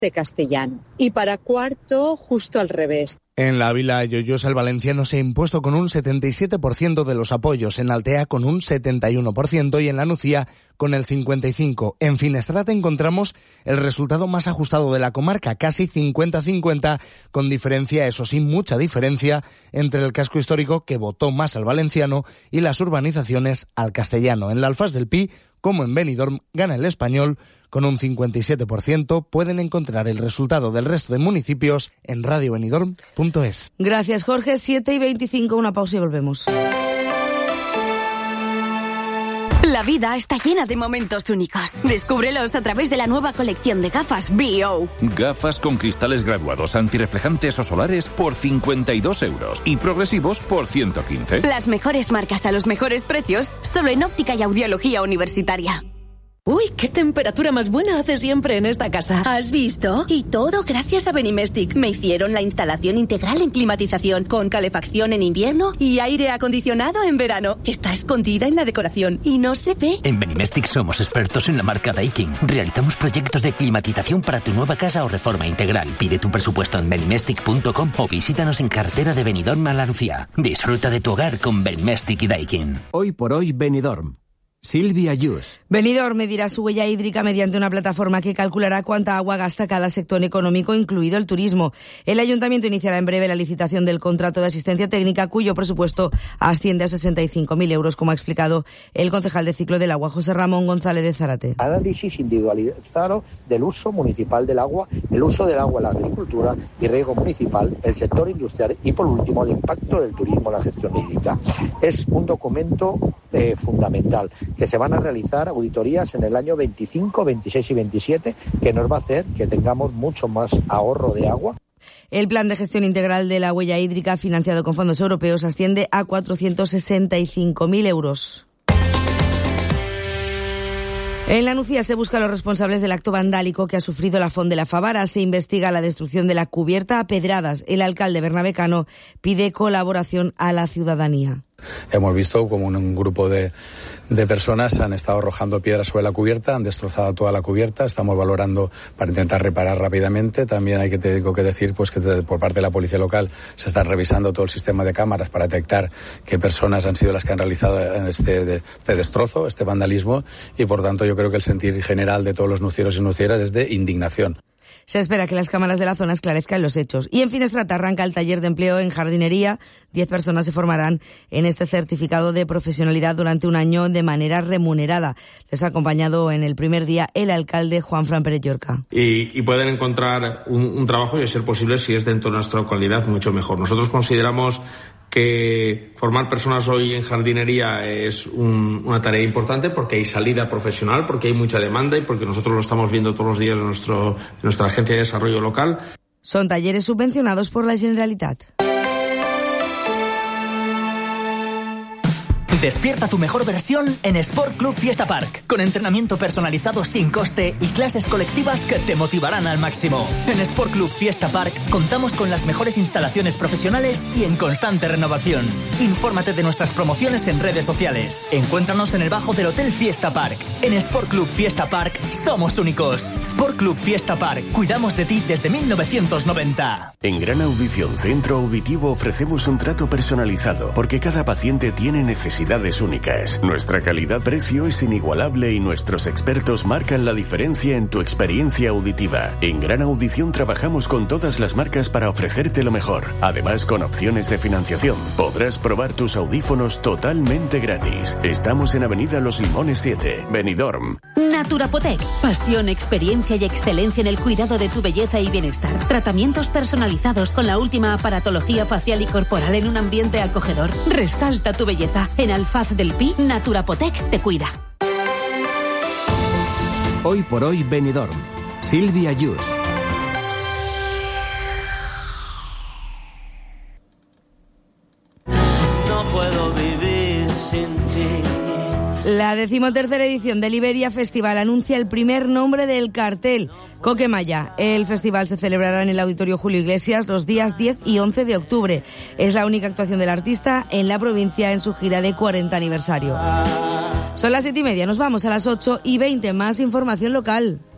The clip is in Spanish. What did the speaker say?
de Castellano. Y para cuarto, justo al revés. En la Vila Lloyosa el valenciano se ha impuesto con un 77% de los apoyos, en Altea con un 71% y en la Nucía con el 55%. En Finestrata encontramos el resultado más ajustado de la comarca, casi 50-50, con diferencia, eso sí, mucha diferencia, entre el casco histórico, que votó más al valenciano, y las urbanizaciones al castellano. En la Alfaz del Pi, como en Benidorm, gana el español con un 57%. Pueden encontrar el resultado del resto de municipios en radiobenidorm.es. Gracias, Jorge. 7:25, una pausa y volvemos. La vida está llena de momentos únicos. Descúbrelos a través de la nueva colección de gafas B.O. Gafas con cristales graduados antirreflejantes o solares por 52 euros y progresivos por 115. Las mejores marcas a los mejores precios, solo en Óptica y Audiología Universitaria. Uy, qué temperatura más buena hace siempre en esta casa. ¿Has visto? Y todo gracias a Benimestic. Me hicieron la instalación integral en climatización, con calefacción en invierno y aire acondicionado en verano. Está escondida en la decoración y no se ve. En Benimestic somos expertos en la marca Daikin. Realizamos proyectos de climatización para tu nueva casa o reforma integral. Pide tu presupuesto en benimestic.com o visítanos en carretera de Benidorm a La Lucía. Disfruta de tu hogar con Benimestic y Daikin. Hoy por hoy Benidorm. Silvia Yus. Benidorm medirá su huella hídrica mediante una plataforma que calculará cuánta agua gasta cada sector económico, incluido el turismo. El ayuntamiento iniciará en breve la licitación del contrato de asistencia técnica, cuyo presupuesto asciende a 65.000 euros, como ha explicado el concejal de Ciclo del Agua, José Ramón González de Zárate. Análisis individualizado del uso municipal del agua, el uso del agua en la agricultura y riego municipal, el sector industrial y, por último, el impacto del turismo en la gestión hídrica. Es un documento fundamental, que se van a realizar auditorías en el año 25, 26 y 27, que nos va a hacer que tengamos mucho más ahorro de agua. El plan de gestión integral de la huella hídrica, financiado con fondos europeos, asciende a 465.000 euros. En la Nucía se busca a los responsables del acto vandálico que ha sufrido la Font de la Favara. Se investiga la destrucción de la cubierta a pedradas. El alcalde Bernabé Cano pide colaboración a la ciudadanía. Hemos visto como un grupo de personas han estado arrojando piedras sobre la cubierta, han destrozado toda la cubierta. Estamos valorando para intentar reparar rápidamente. También tengo que decir pues que por parte de la policía local se está revisando todo el sistema de cámaras para detectar qué personas han sido las que han realizado este destrozo, este vandalismo, y por tanto yo creo que el sentir general de todos los nucieros y nucieras es de indignación. Se espera que las cámaras de la zona esclarezcan los hechos. Y en Finestrata arranca el taller de empleo en jardinería. 10 personas se formarán en este certificado de profesionalidad durante un año de manera remunerada. Les ha acompañado en el primer día el alcalde Juanfran Pérez Llorca. Y pueden encontrar un trabajo y, a ser posible, si es dentro de nuestra localidad, mucho mejor. Nosotros consideramos que formar personas hoy en jardinería es una tarea importante porque hay salida profesional, porque hay mucha demanda y porque nosotros lo estamos viendo todos los días en nuestra Agencia de Desarrollo Local. Son talleres subvencionados por la Generalitat. Despierta tu mejor versión en Sport Club Fiesta Park, con entrenamiento personalizado sin coste y clases colectivas que te motivarán al máximo. En Sport Club Fiesta Park contamos con las mejores instalaciones profesionales y en constante renovación. Infórmate de nuestras promociones en redes sociales. Encuéntranos en el bajo del Hotel Fiesta Park. En Sport Club Fiesta Park somos únicos. Sport Club Fiesta Park, cuidamos de ti desde 1990. En Gran Audición Centro Auditivo ofrecemos un trato personalizado porque cada paciente tiene necesidades únicas. Nuestra calidad-precio es inigualable y nuestros expertos marcan la diferencia en tu experiencia auditiva. En Gran Audición trabajamos con todas las marcas para ofrecerte lo mejor. Además, con opciones de financiación, podrás probar tus audífonos totalmente gratis. Estamos en Avenida Los Limones 7, Benidorm. Naturapotec. Pasión, experiencia y excelencia en el cuidado de tu belleza y bienestar. Tratamientos personalizados con la última aparatología facial y corporal en un ambiente acogedor. Resalta tu belleza. En Alfaz del Pi, Naturapotec te cuida. Hoy por hoy Benidorm. Silvia Yus. No puedo vivir sin ti. La 13ª edición del Iberia Festival anuncia el primer nombre del cartel, Coquemaya. El festival se celebrará en el Auditorio Julio Iglesias los días 10 y 11 de octubre. Es la única actuación del artista en la provincia en su gira de 40 aniversario. Son las 7:30, nos vamos a las 8:20, más información local.